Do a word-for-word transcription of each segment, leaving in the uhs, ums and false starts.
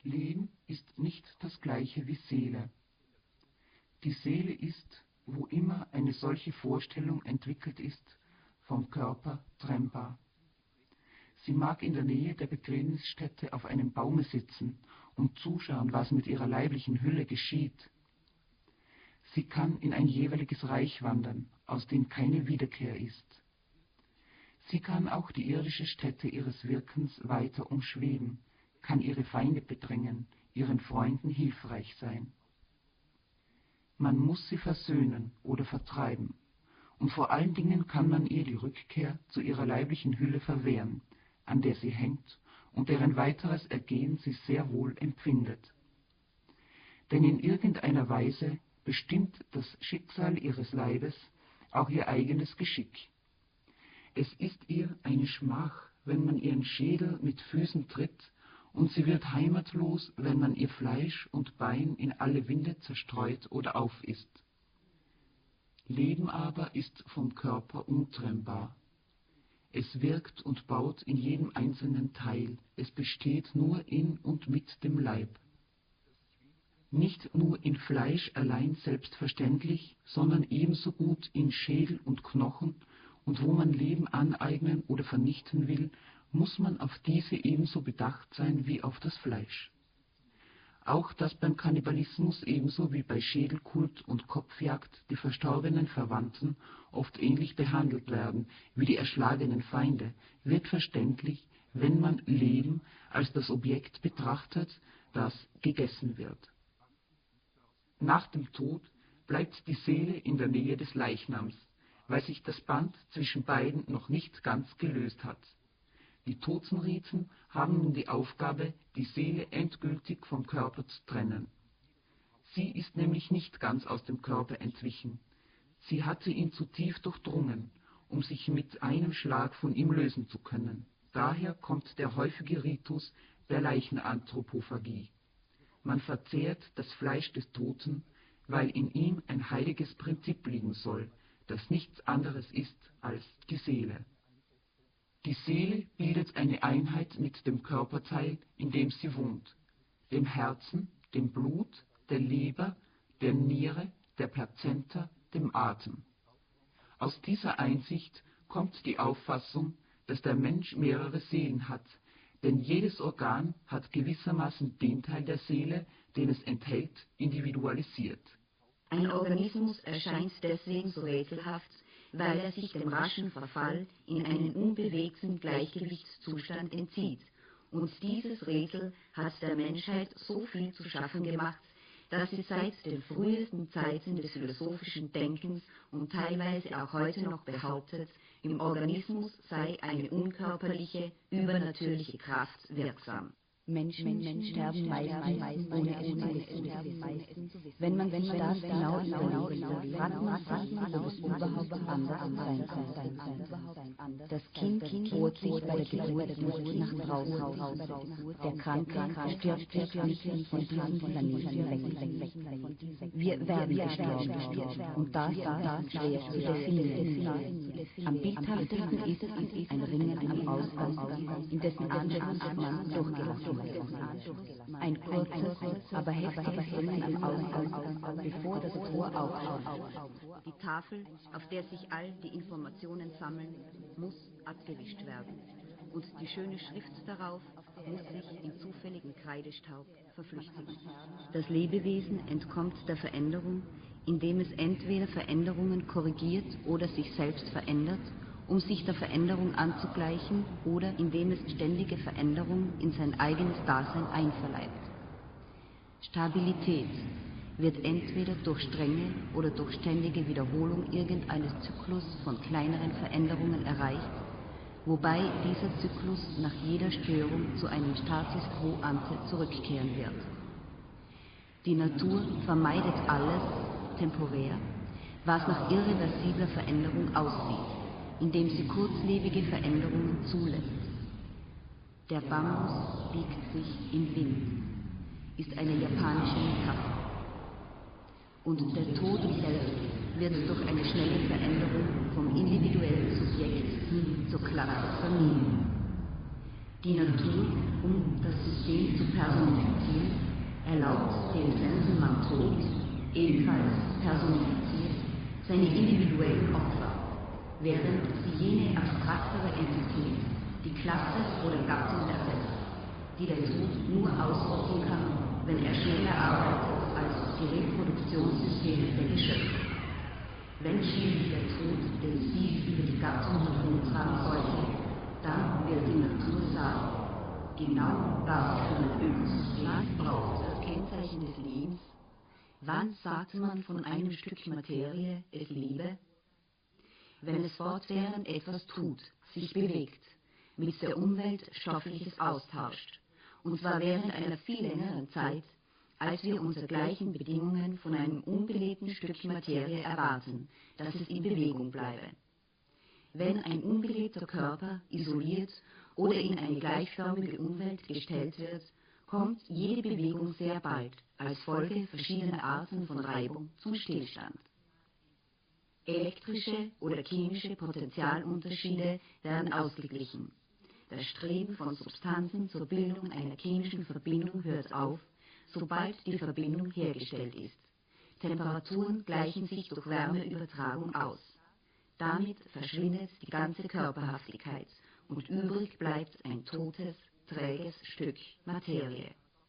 Leben ist nicht das gleiche wie Seele. Die Seele ist, wo immer eine solche Vorstellung entwickelt ist, vom Körper trennbar. Sie mag in der Nähe der Begräbnisstätte auf einem Baume sitzen und zuschauen, was mit ihrer leiblichen Hülle geschieht. Sie kann in ein jeweiliges Reich wandern, aus dem keine Wiederkehr ist. Sie kann auch die irdische Stätte ihres Wirkens weiter umschweben, kann ihre Feinde bedrängen, ihren Freunden hilfreich sein. Man muss sie versöhnen oder vertreiben, und vor allen Dingen kann man ihr die Rückkehr zu ihrer leiblichen Hülle verwehren, an der sie hängt und deren weiteres Ergehen sie sehr wohl empfindet. Denn in irgendeiner Weise bestimmt das Schicksal ihres Leibes auch ihr eigenes Geschick. Es ist ihr eine Schmach, wenn man ihren Schädel mit Füßen tritt, und sie wird heimatlos, wenn man ihr Fleisch und Bein in alle Winde zerstreut oder aufisst. Leben aber ist vom Körper untrennbar. Es wirkt und baut in jedem einzelnen Teil, es besteht nur in und mit dem Leib. Nicht nur in Fleisch allein selbstverständlich, sondern ebenso gut in Schädel und Knochen, und wo man Leben aneignen oder vernichten will, muss man auf diese ebenso bedacht sein wie auf das Fleisch. Auch dass beim Kannibalismus ebenso wie bei Schädelkult und Kopfjagd die verstorbenen Verwandten oft ähnlich behandelt werden wie die erschlagenen Feinde, wird verständlich, wenn man Leben als das Objekt betrachtet, das gegessen wird. Nach dem Tod bleibt die Seele in der Nähe des Leichnams, weil sich das Band zwischen beiden noch nicht ganz gelöst hat. Die Totenriten haben nun die Aufgabe, die Seele endgültig vom Körper zu trennen. Sie ist nämlich nicht ganz aus dem Körper entwichen. Sie hatte ihn zu tief durchdrungen, um sich mit einem Schlag von ihm lösen zu können. Daher kommt der häufige Ritus der Leichenanthropophagie. Man verzehrt das Fleisch des Toten, weil in ihm ein heiliges Prinzip liegen soll, das nichts anderes ist als die Seele. Die Seele bildet eine Einheit mit dem Körperteil, in dem sie wohnt, dem Herzen, dem Blut, der Leber, der Niere, der Plazenta, dem Atem. Aus dieser Einsicht kommt die Auffassung, dass der Mensch mehrere Seelen hat, denn jedes Organ hat gewissermaßen den Teil der Seele, den es enthält, individualisiert. Ein Organismus erscheint deswegen so rätselhaft, weil er sich dem raschen Verfall in einen unbewegten Gleichgewichtszustand entzieht. Und dieses Rätsel hat der Menschheit so viel zu schaffen gemacht, dass sie seit den frühesten Zeiten des philosophischen Denkens und teilweise auch heute noch behauptet, im Organismus sei eine unkörperliche, übernatürliche Kraft wirksam. Menschen, Menschen sterben meistens ohne es zu wissen. Wenn man sich das genau überlegt, fragt man sich, ob es überhaupt anders sein kann. Das Kind bohrt sich bei der Geburt nicht nach draußen raus. Der Kranke stirbt wirklich von diesem Planeten weg. Wir werden gestorben, und das ist schwer zu definieren. Am bildhaftesten ist ein Ringen am Ausgang, in dessen Anschluss man durchgelassen wird. Ein kurzes, aber heftiges Ringen am Ausgang, bevor das Tor aufschaut. Die Tafel, auf der sich all die Informationen sammeln, muss abgewischt werden. Und die schöne Schrift darauf muss sich in zufälligen Kreidestaub verflüchtigen. Das Lebewesen entkommt der Veränderung, indem es entweder Veränderungen korrigiert oder sich selbst verändert, um sich der Veränderung anzugleichen, oder indem es ständige Veränderung in sein eigenes Dasein einverleibt. Stabilität wird entweder durch strenge oder durch ständige Wiederholung irgendeines Zyklus von kleineren Veränderungen erreicht, wobei dieser Zyklus nach jeder Störung zu einem Status quo ante zurückkehren wird. Die Natur vermeidet alles, temporär, was nach irreversibler Veränderung aussieht, indem sie kurzlebige Veränderungen zulässt. Der Bambus biegt sich im Wind, ist eine japanische Metapher. Und der Tod selbst wird durch eine schnelle Veränderung vom individuellen Subjekt hin zur Klasse vermieden. Die Natur, um das System zu personifizieren, während sie jene abstraktere Entität, die Klasse oder Gattung ersetzt, die der Tod nur ausrotten kann, wenn er schneller arbeitet als die Reproduktionssysteme der Geschöpfe. Wenn schließlich der Tod den Sieg über die Gattung herumtragen sollte, dann wird die Natur sagen, genau was für uns, was braucht das Kennzeichen des Lebens? Wann sagt man von einem Stück Materie, es lebe? Wenn es fortwährend etwas tut, sich bewegt, mit der Umwelt Stoffliches austauscht, und zwar während einer viel längeren Zeit, als wir unter gleichen Bedingungen von einem unbelebten Stück Materie erwarten, dass es in Bewegung bleibe. Wenn ein unbelebter Körper isoliert oder in eine gleichförmige Umwelt gestellt wird, kommt jede Bewegung sehr bald als Folge verschiedener Arten von Reibung zum Stillstand. Elektrische oder chemische Potentialunterschiede werden ausgeglichen. Das Streben von Substanzen zur Bildung einer chemischen Verbindung hört auf, sobald die Verbindung hergestellt ist. Temperaturen gleichen sich durch Wärmeübertragung aus. Damit verschwindet die ganze Körperhaftigkeit und übrig bleibt ein totes, träges Stück Materie.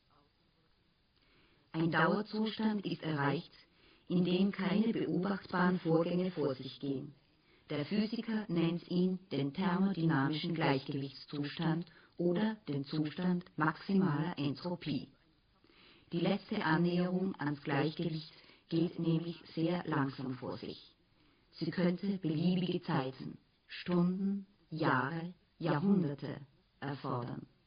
Ein Dauerzustand ist erreicht, in dem keine beobachtbaren Vorgänge vor sich gehen. Der Physiker nennt ihn den thermodynamischen Gleichgewichtszustand oder den Zustand maximaler Entropie. Die letzte Annäherung ans Gleichgewicht geht nämlich sehr langsam vor sich. Sie könnte beliebige Zeiten, Stunden, Jahre, Jahrhunderte erfordern.